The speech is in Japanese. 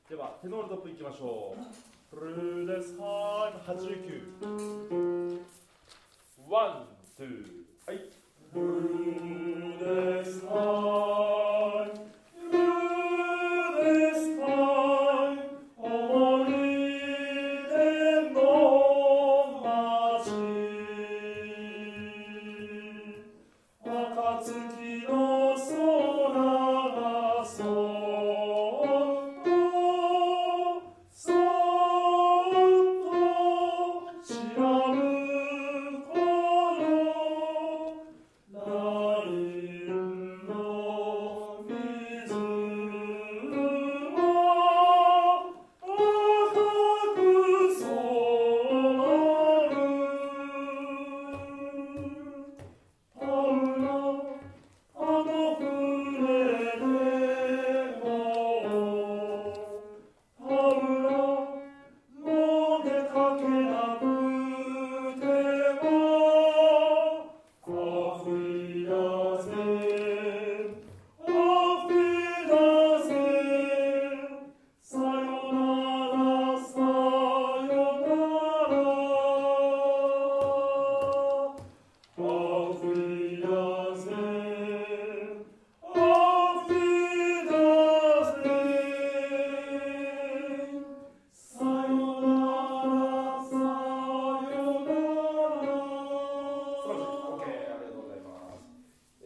ではテノールトップいきましょう。フルデスハイム89。ワン、ツー、はい。フルデスハイム